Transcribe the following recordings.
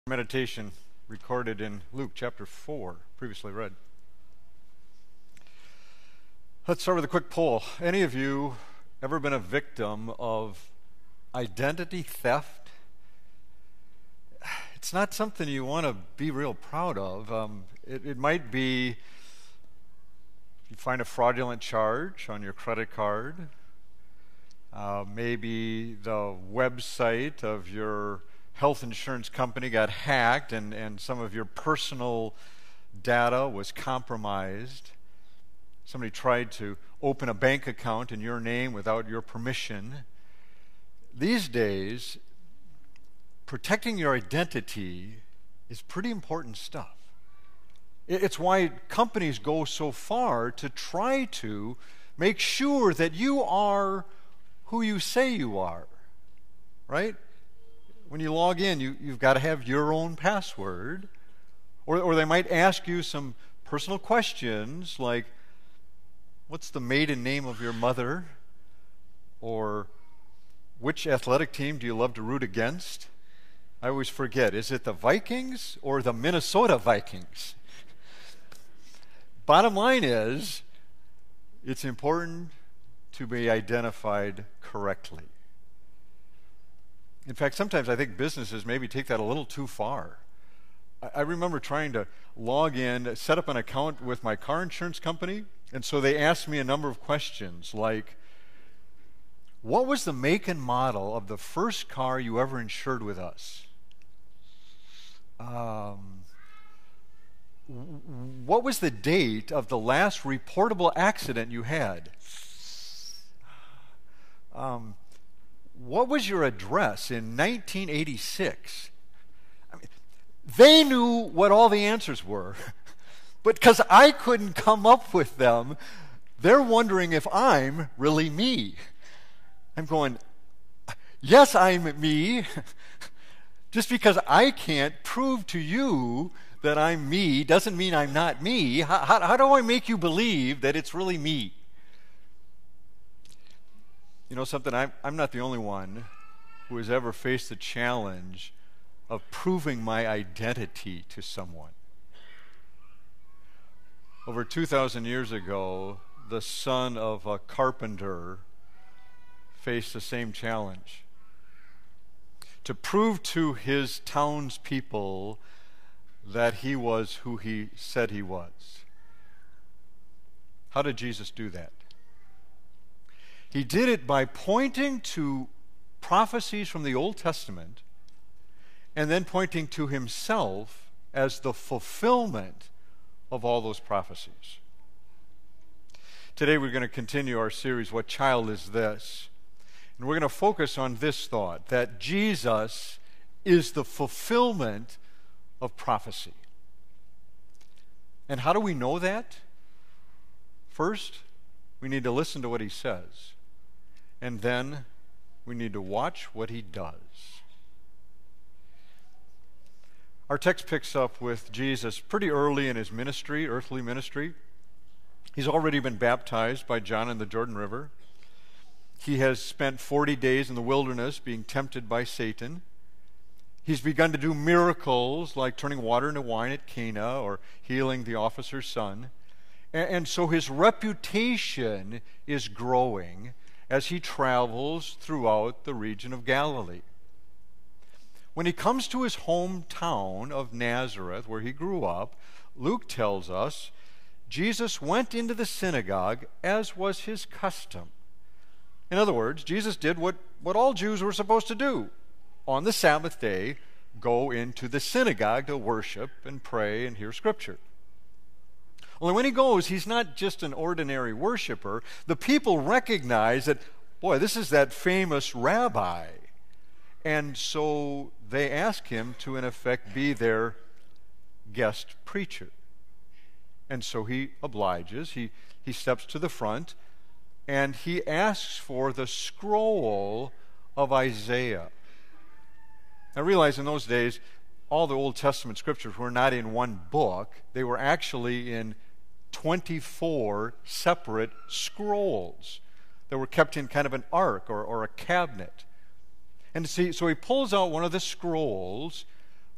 Meditation recorded in Luke chapter 4, previously read. Let's start with a quick poll. Any of you ever been a victim of identity theft? It's not something you want to be real proud of. It might be you find a fraudulent charge on your credit card. Maybe the website of your health insurance company got hacked and some of your personal data was compromised. Somebody tried to open a bank account in your name without your permission. These days, protecting your identity is pretty important stuff. It's why companies go so far to try to make sure that you are who you say you are, right? When you log in, you've got to have your own password. Or they might ask you some personal questions like, what's the maiden name of your mother? Or which athletic team do you love to root against? I always forget, is it the Vikings or the Minnesota Vikings? Bottom line is, it's important to be identified correctly. In fact, sometimes I think businesses maybe take that a little too far. I remember trying to log in, set up an account with my car insurance company, and so they asked me a number of questions like, what was the make and model of the first car you ever insured with us? What was the date of the last reportable accident you had? What was your address in 1986? I mean, they knew what all the answers were, but because I couldn't come up with them, they're wondering if I'm really me. I'm going, yes, I'm me. Just because I can't prove to you that I'm me doesn't mean I'm not me. How do I make you believe that it's really me? You know something, I'm not the only one who has ever faced the challenge of proving my identity to someone. Over 2,000 years ago, the son of a carpenter faced the same challenge. To prove to his townspeople that he was who he said he was. How did Jesus do that? He did it by pointing to prophecies from the Old Testament and then pointing to himself as the fulfillment of all those prophecies. Today we're going to continue our series, What Child Is This? And we're going to focus on this thought, that Jesus is the fulfillment of prophecy. And how do we know that? First, we need to listen to what he says. And then we need to watch what he does. Our text picks up with Jesus pretty early in his ministry, earthly ministry. He's already been baptized by John in the Jordan River. He has spent 40 days in the wilderness being tempted by Satan. He's begun to do miracles like turning water into wine at Cana or healing the officer's son. And so his reputation is growing as he travels throughout the region of Galilee. When he comes to his hometown of Nazareth, where he grew up, Luke tells us Jesus went into the synagogue as was his custom. In other words, Jesus did what all Jews were supposed to do. On the Sabbath day, go into the synagogue to worship and pray and hear Scripture. Only when he goes, he's not just an ordinary worshiper. The people recognize that, boy, this is that famous rabbi. And so they ask him to, in effect, be their guest preacher. And so he obliges. He steps to the front, and he asks for the scroll of Isaiah. Now realize in those days, all the Old Testament scriptures were not in one book. They were actually in 24 separate scrolls that were kept in kind of an ark or a cabinet. And see, so he pulls out one of the scrolls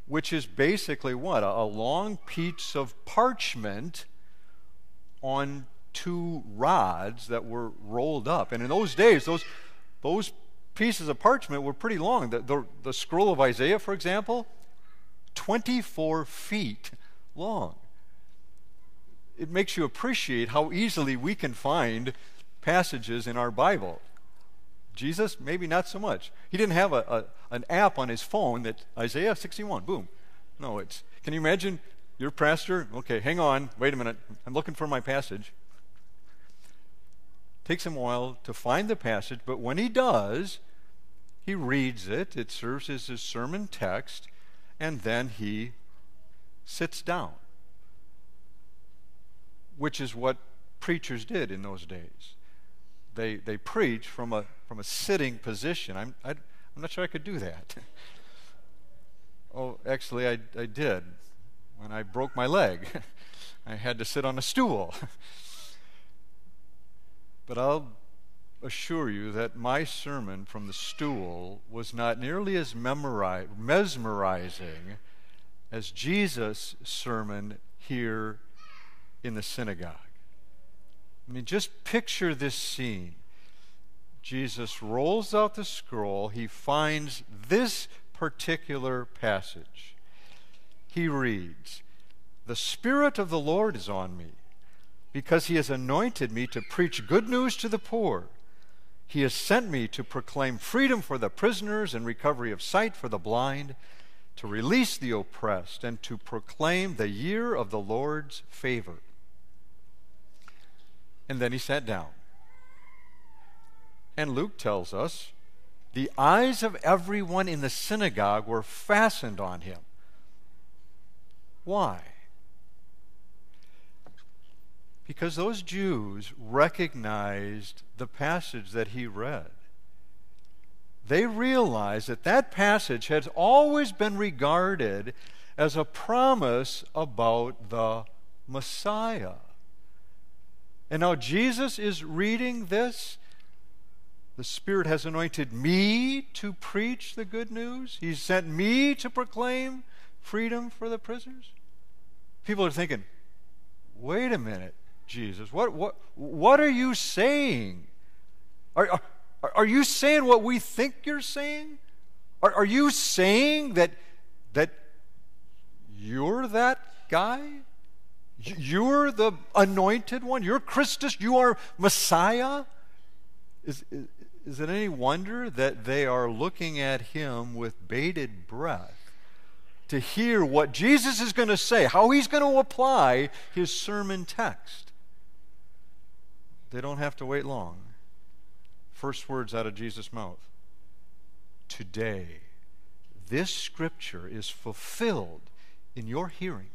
which is basically what? A long piece of parchment on two rods that were rolled up. And in those days, those pieces of parchment were pretty long. The scroll of Isaiah, for example, 24 feet long. It makes you appreciate how easily we can find passages in our Bible. Jesus, maybe not so much. He didn't have an app on his phone that Isaiah 61, boom. No, can you imagine your pastor? Okay, hang on, wait a minute. I'm looking for my passage. Takes him a while to find the passage, but when he does, he reads it. It serves as his sermon text, and then he sits down, which is what preachers did in those days. They preach from a sitting position. I'm not sure I could do that. Oh, actually, I did. When I broke my leg, I had to sit on a stool. But I'll assure you that my sermon from the stool was not nearly as mesmerizing as Jesus' sermon here in the synagogue. I mean, just picture this scene. Jesus rolls out the scroll. He finds this particular passage. He reads, "The Spirit of the Lord is on me, because he has anointed me to preach good news to the poor. He has sent me to proclaim freedom for the prisoners and recovery of sight for the blind, to release the oppressed, and to proclaim the year of the Lord's favor." And then he sat down. And Luke tells us the eyes of everyone in the synagogue were fastened on him. Why? Because those Jews recognized the passage that he read. They realized that that passage had always been regarded as a promise about the Messiah. And now Jesus is reading this. The Spirit has anointed me to preach the good news. He's sent me to proclaim freedom for the prisoners. People are thinking, wait a minute, Jesus, what are you saying? Are you saying what we think you're saying? Are you saying that you're that guy? You're the anointed one? You're Christus? You are Messiah? Is it any wonder that they are looking at him with bated breath to hear what Jesus is going to say, how he's going to apply his sermon text? They don't have to wait long. First words out of Jesus' mouth. Today, this scripture is fulfilled in your hearing.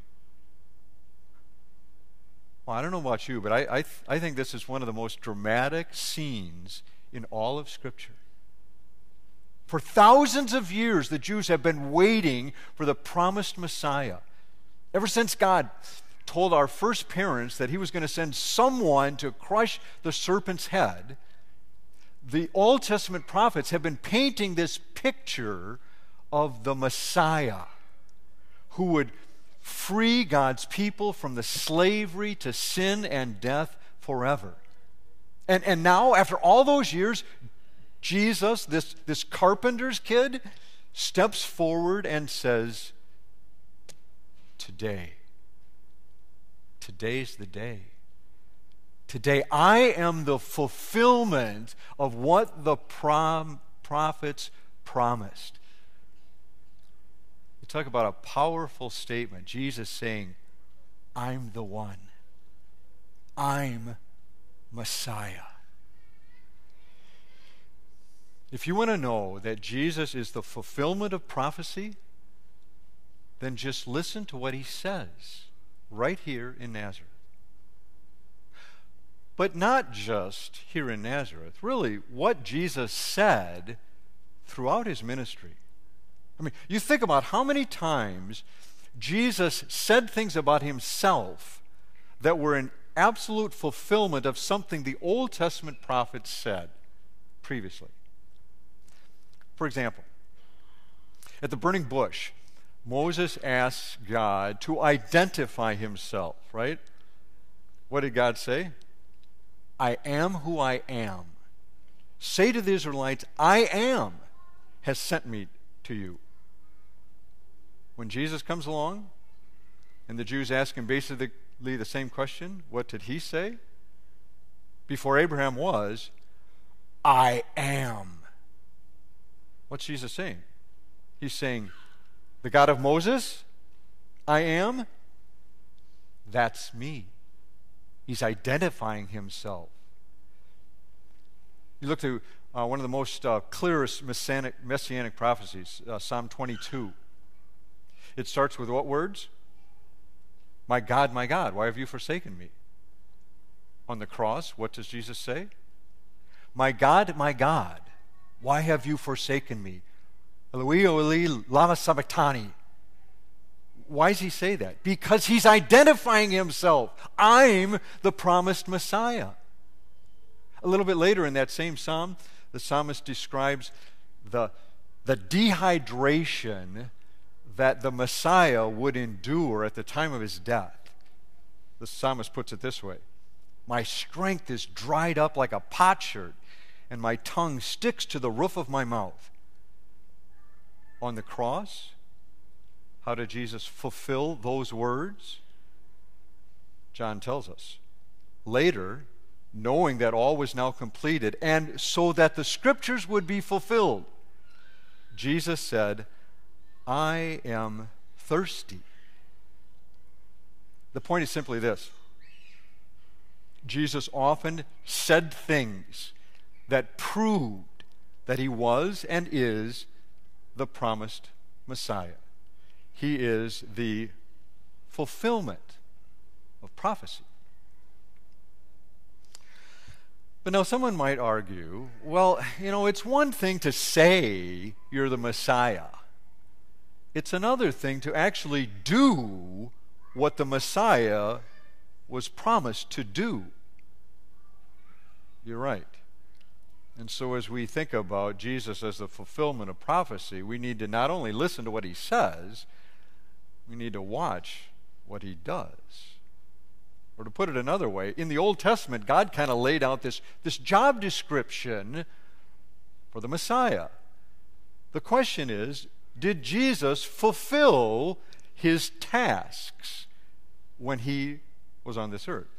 Well, I don't know about you, but I think this is one of the most dramatic scenes in all of Scripture. For thousands of years, the Jews have been waiting for the promised Messiah. Ever since God told our first parents that he was going to send someone to crush the serpent's head, the Old Testament prophets have been painting this picture of the Messiah who would free God's people from the slavery to sin and death forever. And now, after all those years, Jesus, this carpenter's kid, steps forward and says, today's the day. Today, I am the fulfillment of what the prophets promised. You talk about a powerful statement. Jesus saying, I'm the one. I'm Messiah. If you want to know that Jesus is the fulfillment of prophecy, then just listen to what he says right here in Nazareth. But not just here in Nazareth. Really, what Jesus said throughout his ministry. I mean, you think about how many times Jesus said things about himself that were an absolute fulfillment of something the Old Testament prophets said previously. For example, at the burning bush, Moses asks God to identify himself, right? What did God say? I am who I am. Say to the Israelites, I am has sent me to you. When Jesus comes along and the Jews ask him basically the same question, what did he say? Before Abraham was, I am. What's Jesus saying? He's saying, the God of Moses, I am, that's me. He's identifying himself. You look to one of the most clearest messianic prophecies, Psalm 22. It starts with what words? My God, why have you forsaken me? On the cross, what does Jesus say? My God, why have you forsaken me? Eloi, Eloi, lama sabachthani. Why does he say that? Because he's identifying himself. I'm the promised Messiah. A little bit later in that same psalm, the psalmist describes the dehydration that the Messiah would endure at the time of his death. The psalmist puts it this way: my strength is dried up like a potsherd, and my tongue sticks to the roof of my mouth. On the cross, how did Jesus fulfill those words? John tells us. Later, knowing that all was now completed, and so that the scriptures would be fulfilled, Jesus said, I am thirsty. The point is simply this: Jesus often said things that proved that he was and is the promised Messiah. He is the fulfillment of prophecy. But now someone might argue, well, it's one thing to say you're the Messiah. It's another thing to actually do what the Messiah was promised to do. You're right. And so as we think about Jesus as the fulfillment of prophecy, we need to not only listen to what he says, we need to watch what he does. Or to put it another way, in the Old Testament, God kind of laid out this job description for the Messiah. The question is, did Jesus fulfill his tasks when he was on this earth?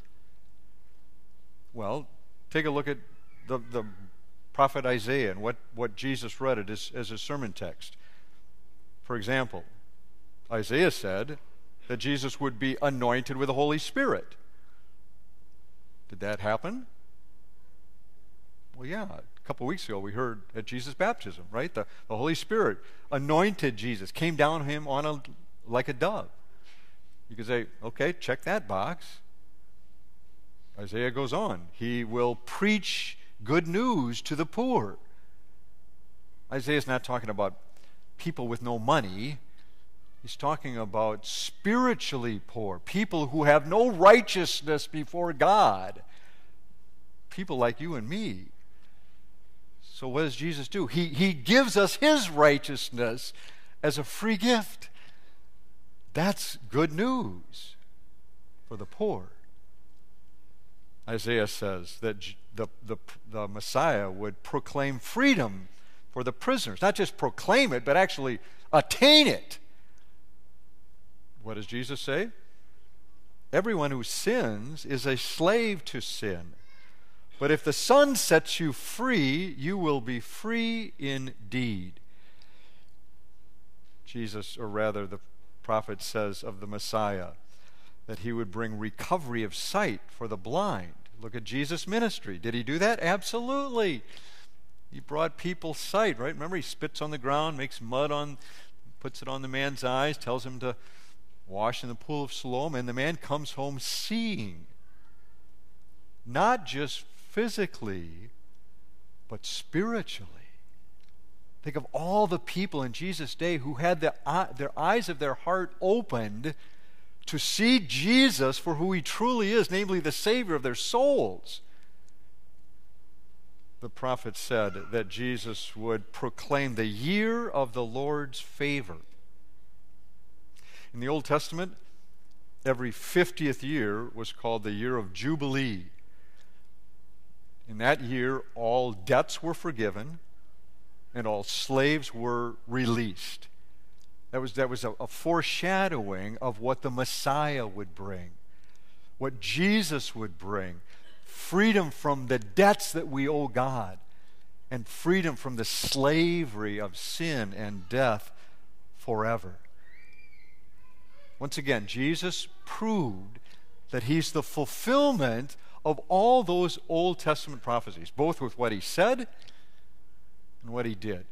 Well, take a look at the prophet Isaiah and what Jesus read as his sermon text. For example, Isaiah said that Jesus would be anointed with the Holy Spirit. Did that happen? Well, yeah. A couple weeks ago we heard at Jesus' baptism, right? The Holy Spirit anointed Jesus, came down on him like a dove. You could say, okay, check that box. Isaiah goes on. He will preach good news to the poor. Isaiah's not talking about people with no money. He's talking about spiritually poor, people who have no righteousness before God, people like you and me. So what does Jesus do? He gives us his righteousness as a free gift. That's good news for the poor. Isaiah says that the Messiah would proclaim freedom for the prisoners. Not just proclaim it, but actually attain it. What does Jesus say? Everyone who sins is a slave to sin. But if the Son sets you free, you will be free indeed. Jesus, or rather the prophet says of the Messiah, that he would bring recovery of sight for the blind. Look at Jesus' ministry. Did he do that? Absolutely. He brought people sight, right? Remember, he spits on the ground, makes mud puts it on the man's eyes, tells him to wash in the pool of Siloam, and the man comes home seeing. Not just physically, but spiritually. Think of all the people in Jesus' day who had their eyes of their heart opened to see Jesus for who he truly is, namely the Savior of their souls. The prophet said that Jesus would proclaim the year of the Lord's favor. In the Old Testament, every 50th year was called the year of Jubilee. In that year, all debts were forgiven and all slaves were released. That was a foreshadowing of what the Messiah would bring, what Jesus would bring. Freedom from the debts that we owe God, and freedom from the slavery of sin and death forever. Once again, Jesus proved that he's the fulfillment of all those Old Testament prophecies, both with what he said and what he did.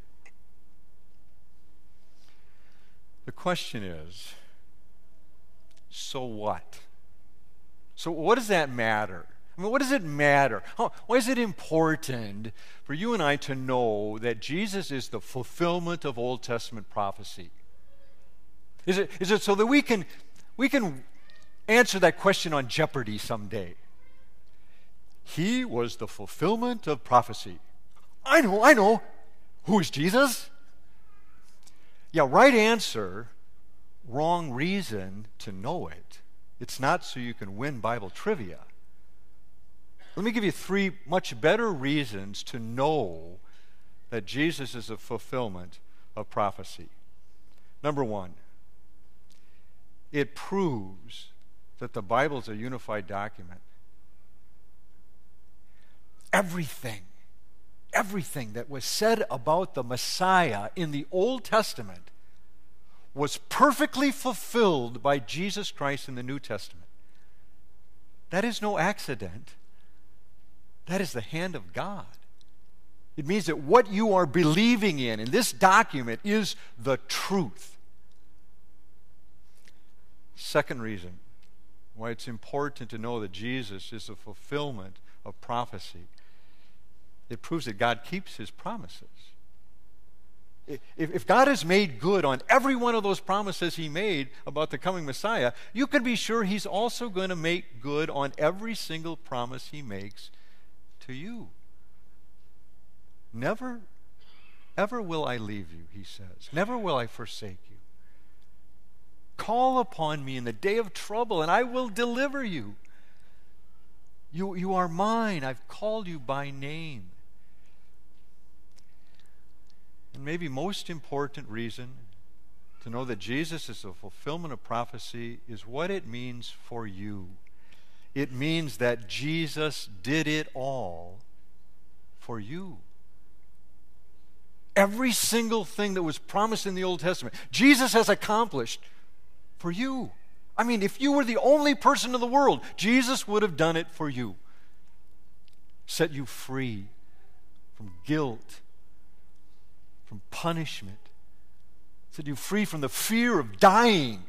The question is, so what? So what does that matter? I mean, what does it matter? Why is it important for you and I to know that Jesus is the fulfillment of Old Testament prophecy? Is it so that we can answer that question on Jeopardy someday? He was the fulfillment of prophecy. I know. Who is Jesus? Yeah, right answer, wrong reason to know it. It's not so you can win Bible trivia. Let me give you 3 much better reasons to know that Jesus is a fulfillment of prophecy. Number 1, it proves that the Bible is a unified document. Everything that was said about the Messiah in the Old Testament was perfectly fulfilled by Jesus Christ in the New Testament. That is no accident. That is the hand of God. It means that what you are believing in this document is the truth. Second reason why it's important to know that Jesus is a fulfillment of prophecy. It proves that God keeps his promises. If God has made good on every one of those promises he made about the coming Messiah, you can be sure he's also going to make good on every single promise he makes to you. Never, ever will I leave you, he says. Never will I forsake you. Call upon me in the day of trouble, and I will deliver you. You are mine. I've called you by name. And maybe most important reason to know that Jesus is a fulfillment of prophecy is what it means for you. It means that Jesus did it all for you. Every single thing that was promised in the Old Testament, Jesus has accomplished for you. I mean, if you were the only person in the world, Jesus would have done it for you. Set you free from guilt, from punishment. Set you free from the fear of dying.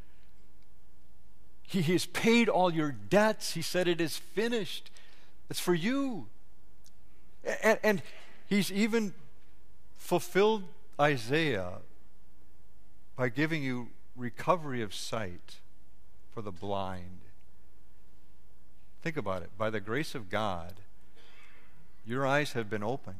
He has paid all your debts. He said it is finished. It's for you. And he's even fulfilled Isaiah by giving you recovery of sight for the blind. Think about it. By the grace of God, your eyes have been opened.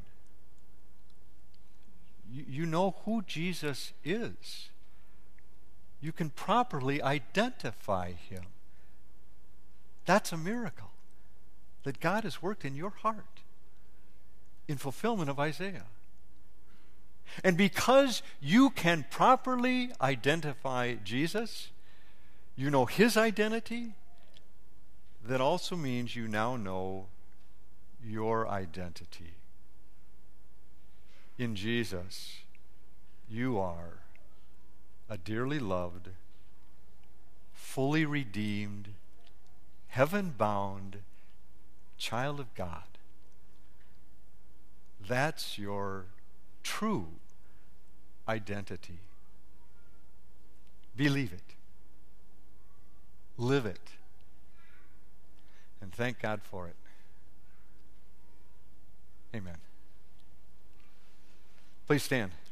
You know who Jesus is. You can properly identify him. That's a miracle that God has worked in your heart in fulfillment of Isaiah. And because you can properly identify Jesus, you know his identity, that also means you now know your identity. In Jesus, you are a dearly loved, fully redeemed, heaven-bound child of God. That's your true identity. Believe it. Live it. And thank God for it. Amen. Please stand.